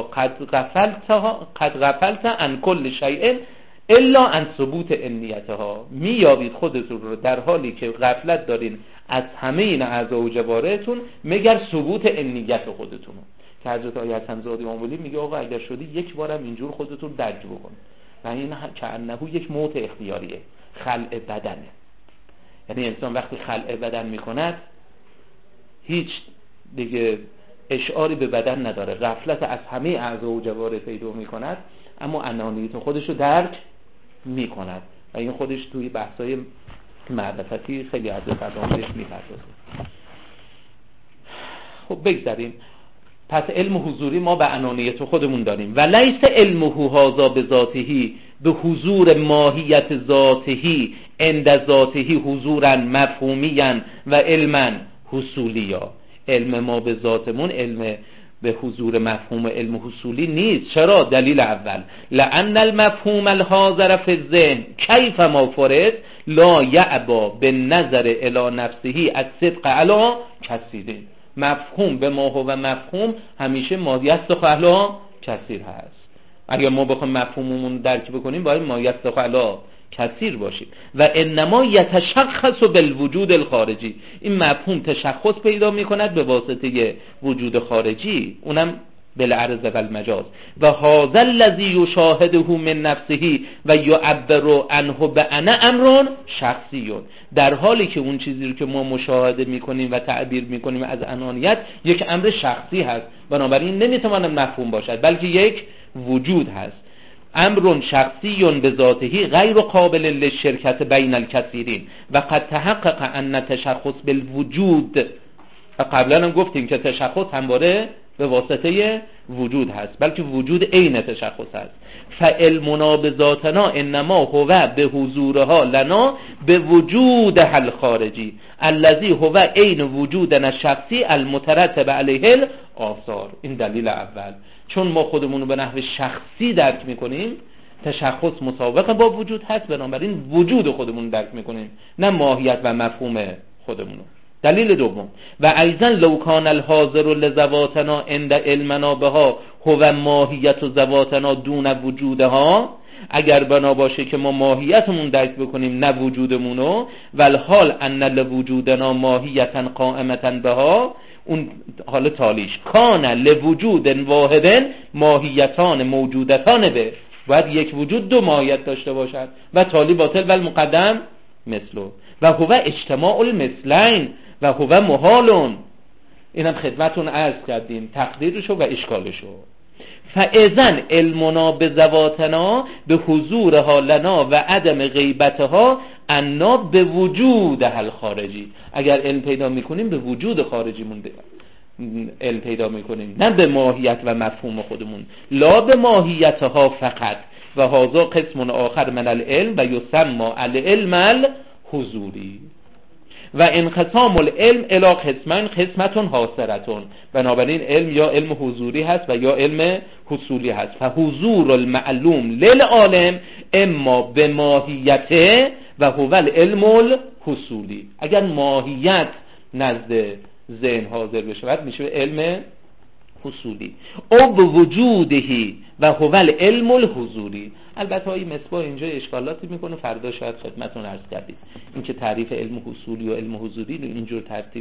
قد غفلت عن کل شیء الا عن ثبوت انیتها، میابید خودتون رو در حالی که غفلت دارین از همه این اعضا و جوارحتون مگر ثبوت انیت خودتون. که حضرت آیه حسن زاده امام ولی میگه آقا اگر شدی یک بارم اینجور خودتون درک بکن، و این کأنه یک موت اختیاریه، خلع بدنه. یعنی انسان وقتی خلع بدن میکند هیچ دیگه اشعاری به بدن نداره، غفلت از همه اعضا و جوارح پیدا میکند، اما انانیت خودشو درک میکند، و این خودش توی بحثای معرفتی خیلی از فراموش میپردازه. خب بگذاریم. پس علم حضوری ما به انانیت خودمون داریم، و لیس علمه هذا بذاته، به حضور ماهیت ذاته عند ذاته حضورا مفهومیا و علما حصولیا. علم ما به ذاتمون علم به حضور مفهوم علم حصولی نیست. چرا؟ دلیل اول، لأن المفهوم الحاضر فی الذهن کیف ما فرض لا یعبا بالنظر الی نفسه الصدق علی کثیرین. مفهوم به ما هو مفهوم همیشه ما یستخ علی کثیر هست. اگر ما بخوایم مفهوممون درک بکنیم باید ما یستخ علی کثیر باشیم. و انما یتشخص بالوجود الخارجی، این مفهوم تشخص پیدا میکند به واسطه وجود خارجی، اونم بالعرض و المجاز. و هذا الذی یشاهده من نفسه و یعبر عنه بأنا امر شخصی، در حالی که اون چیزی رو که ما مشاهده میکنیم و تعبیر میکنیم از انانیت یک امر شخصی هست، بنابراین نمیتونه مفهوم باشد بلکه یک وجود هست. امر شخصی به ذاته غیر قابل للشرکت بین الکثیرین و قد تحقق ان تشخص بالوجود، و قبلا هم گفتیم که تشخص همواره به واسطه وجود هست، بلکه وجود عین تشخص هست. فعلمنا بذاتنا انما هو به حضورها لنا به وجود حل خارجی الذي هو عین وجودنا الشخصی المترتب علیه الاثار. این دلیل اول، چون ما خودمون رو به نحو شخصی درک میکنیم، تشخص مسابقه با وجود هست، بنابراین وجود خودمون درک میکنیم، نه ماهیت و مفهوم خودمون. دلیل دوم، و ایضا لو کان الحاضر لذواتنا عند علمنا بها هو ماهیت و ذواتنا دون وجودها، اگر بنا باشه که ما ماهیتمون درک بکنیم نه وجودمونو، والحال ان لوجودنا ماهیتا قائمتا بها، اون حال تالیش کان لوجود واحد ماهیتان موجودتان به، باید یک وجود دو ماهیت داشته باشد و تالی باطل و المقدم مثلو و هو اجتماع المثلین و هو محالون. اینم خدمتون عرض کردیم تقدیرشو و اشکالشو. فاذن علمنا به ذواتنا به حضورها لنا و عدم غیبتها انا به وجود حل خارجی. اگر علم پیدا میکنیم به وجود خارجیمون علم پیدا میکنیم، نه به ماهیت و مفهوم خودمون. لا به ماهیتها فقط و هذا قسم آخر من العلم و یسمى العلم الحضوری و انقسام العلم الی قسمین قسمتون حاصرتون. بنابراین علم یا علم حضوری هست و یا علم حصولی هست. فحضور المعلوم للعالم اما به ماهیته و هو العلم الحصولی. اگر ماهیت نزد ذهن حاضر بشه میشه علم حصولی. او به وجودهی و هو العلم الحضوری. البته های مصباح اینجا اشکالاتی میکنه، فردا شاید خدمتتون عرض کردیم این که تعریف علم حصولی و علم حضوری رو اینجور ترتیب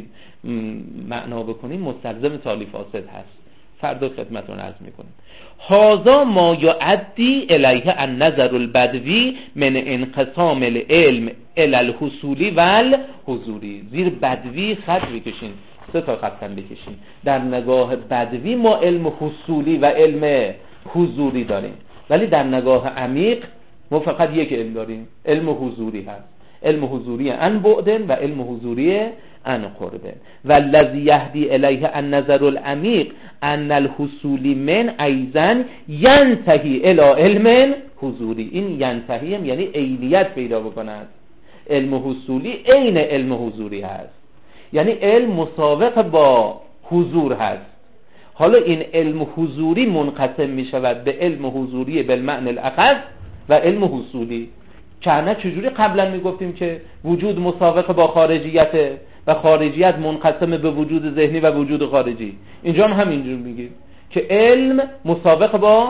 معنا بکنیم مستلزم تالیف فاسد هست. فردا خدمتتون عرض میکنیم. هذا ما یؤدی الیه النظر البدوی من انقسام العلم الی الحصولی و الحضوری. زیر بدوی خط بکشین، 3 تا خط بکشین. در نگاه بدوی ما علم حصولی و علم حضوری داریم، ولی در نگاه عمیق ما فقط یک علم داریم، علم حضوری هست. علم حضوری عن بعدن و علم حضوری عن قربن. و الذی یهدی الیه النظر العمیق ان الحصولی من ایضا ینتهی الی علم حضوری. این ینتهی یعنی عینیت پیدا بکند. علم حصولی عین علم حضوری هست، یعنی علم مسابق با حضور هست. حالا این علم حضوری منقسم می شود به علم حضوری بالمعنی الاخص و علم حصولی. چرا چجوری قبلا می گفتیم که وجود مسابق با خارجیت و خارجیت منقسم به وجود ذهنی و وجود خارجی، اینجا هم همینجور میگیم که علم مسابق با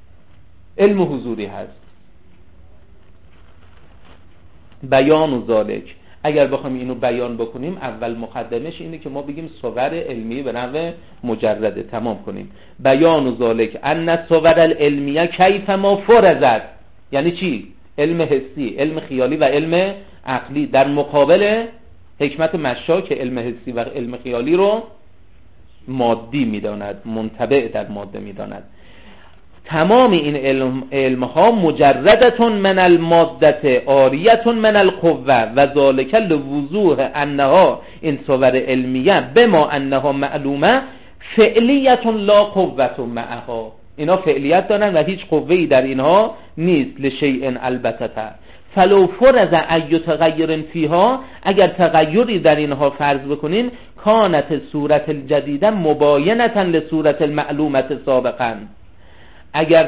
علم حضوری هست. بیان و ذالک، اگر بخوایم اینو بیان بکنیم اول مقدمش اینه که ما بگیم صور علمی به نحو مجرده تمام کنیم. بیان و ذالک ان صور العلمیه کیف ما فرضت، یعنی چی؟ علم حسی، علم خیالی و علم عقلی در مقابل حکمت مشا که علم حسی و علم خیالی رو مادی میداند، منتبع در ماده میداند. تمام این علمها مجردتون من المادت آریتون من القوه و ذالک لوضوح انها این صور علمیه بما انها معلومه فعلیتون لا قوت معها. اینا فعلیت دارن و هیچ قوه‌ای در اینها نیست. لشیء البته فلو فرض ای تغیر فیها، اگر تغیری در اینها فرض بکنین کانت صورت الجدیده مباینتا لصورت المعلومت سابقا. اگر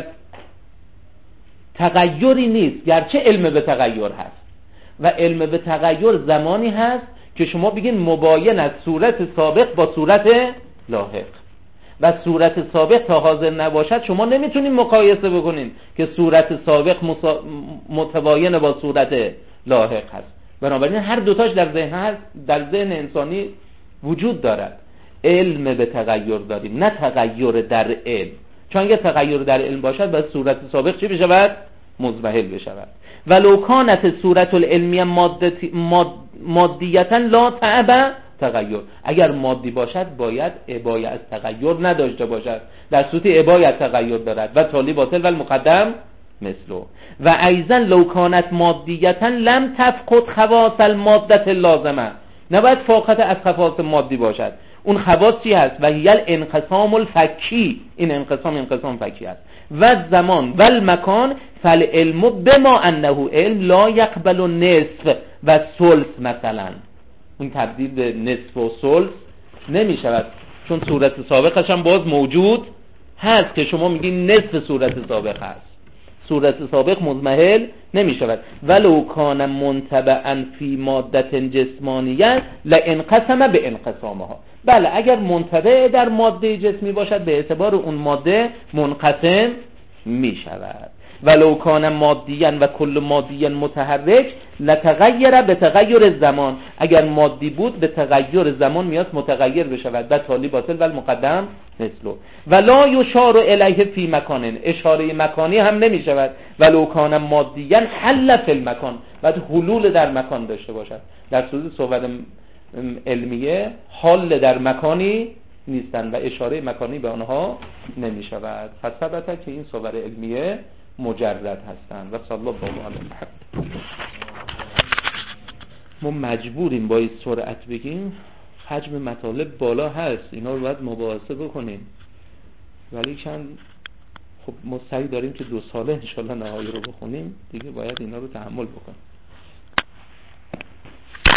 تغیری نیست، گرچه علم به تغییر هست و علم به تغییر زمانی هست که شما بگین مباین از صورت سابق با صورت لاحق و صورت سابق تا حاضر نباشد شما نمیتونین مقایسه بکنین که صورت سابق متباین با صورت لاحق هست. بنابراین هر دوتاش در ذهن انسانی وجود دارد. علم به تغییر داریم، نه تغییر در علم. چون اگه تغییر در علم باشد باید صورت سابق چی بشود؟ مزمحل بشود. ولو کانت صورت العلمیه مادیتا لا تعب تغییر، اگر مادی باشد باید ابای از تغییر نداشته باشد، در صورت ابای از تغییر دارد و تالی باطل و المقدم مثلو. و ایضا لو کانت مادیتا لم تفقد خواص المادت اللازمه، نباید فاقت از خواص مادی باشد. اون خواص چی هست؟ و هی الانقسام الفکی، این انقسام فکی هست. و زمان و المکان فالعلم بما انه علم لا یقبل نصف و ثلث مثلا. اون تبدیل به نصف و ثلث نمی شود، چون صورت سابقش هم باز موجود هست که شما میگین نصف صورت سابق هست. صورت سابق مضمحل نمی شود. ولو کان منتبعا فی مادت جسمانیه لانقسم به انقسامها. بله اگر منتبع در ماده جسمی باشد به اعتبار اون ماده منقسم می شود. ولو کان مادیاً و کل مادی متحرک لتغیر به تغیر زمان، اگر مادی بود به تغیر زمان میاد متغیر بشود و تالی باطل و المقدم مثلو. ولا یشار الیه فی مکان، اشاره مکانی هم نمی شود. ولو کان مادیاً حل فی المکان، بعد حلول در مکان داشته باشد. در صورت صحبت علمیه حال در مکانی نیستند و اشاره مکانی به آنها نمی شود. پس ثبته که این صور علمیه مجرد هستند و صلی الله علیه و ما مجبوریم با این سرعت بگیم، حجم مطالب بالا هست، اینا رو باید مباحثه بکنیم، ولی چند خب ما سعی داریم که 2 ساله انشالله نهایی رو بخونیم دیگه، باید اینا رو تحمل بکنیم.